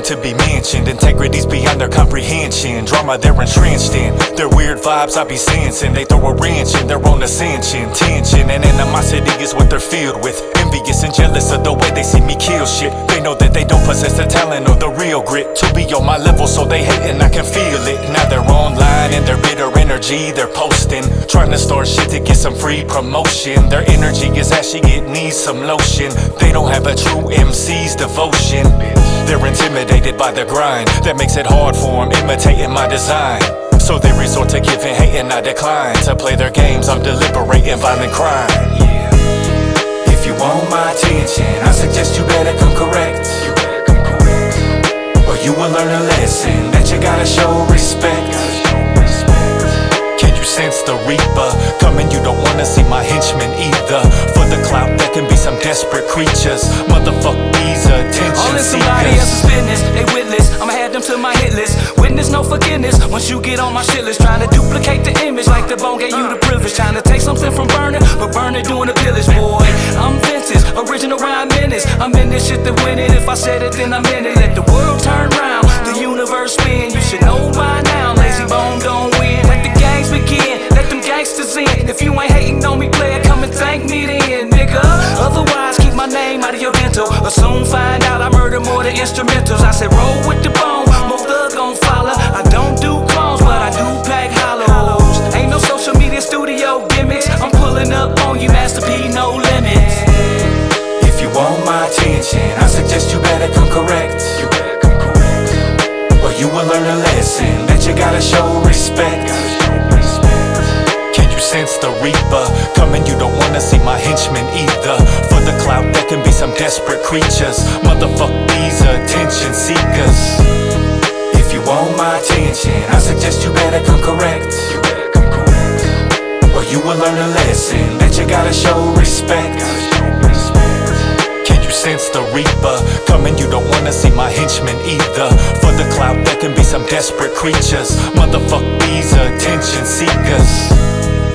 to be mentioned. Integrity's beyond their comprehension. Drama they're entrenched in. Their weird vibes I be sensing. They throw a wrench in their own ascension. Tension and animosity is what they're filled with. Envious and jealous of the way they see me kill shit. They know that they don't possess the talent or the real grit to be on my level, so they hate and I can feel it. Now they're online and their bitter energy they're posting, trying to start shit to get some free promotion. Their energy is ashy, it needs some lotion. They don't have a true MC's devotion. They're intimidated by the grind that makes it hard for them, imitating my design. So they resort to giving hate and I decline to play their games. I'm deliberating violent crime. If you want my attention, I suggest you better come correct. Or you will learn a lesson that you gotta show respect. Can you sense the reaper coming? You don't wanna see my henchmen either. For the clout there can be some desperate creatures. Motherfuck these attention all in seekers. Somebody else's business, they witless. I'ma add them to my hit list. Witness no forgiveness once you get on my shit list. Trying to duplicate the image like the bone gave you the privilege. Trying to take something from burning, but burning doing the pillage, boy. I'm vintage, original rhyme menace. I'm in this shit to win it. If I said it, then I'm in it. Let the world turn round, the universe spin. You should know by now, lazy bone don't win. Let the gangs begin, let them gangsters in. If you ain't hating on me, player, come and thank me then, nigga. Otherwise, keep my name out of your dental, or soon find out I murder more than instrumentals. I said roll with the bone, more thugs gon' follow. I don't do clones, but I do pack hollows. Ain't no social media studio gimmicks. I'm pulling up on you, Master P, no limits. If you want my attention, I suggest you better come correct. Or you will learn a lesson that you gotta show respect. Can you sense the reaper coming? You don't wanna see my henchmen either. For the clout there can be some desperate creatures. Motherfuck these attention seekers. If you want my attention, I suggest you better come correct. Or you will learn a lesson that you gotta show respect. Can you sense the reaper coming? You don't wanna see my henchmen either. For the clout there can be some desperate creatures. Motherfuck these attention seekers.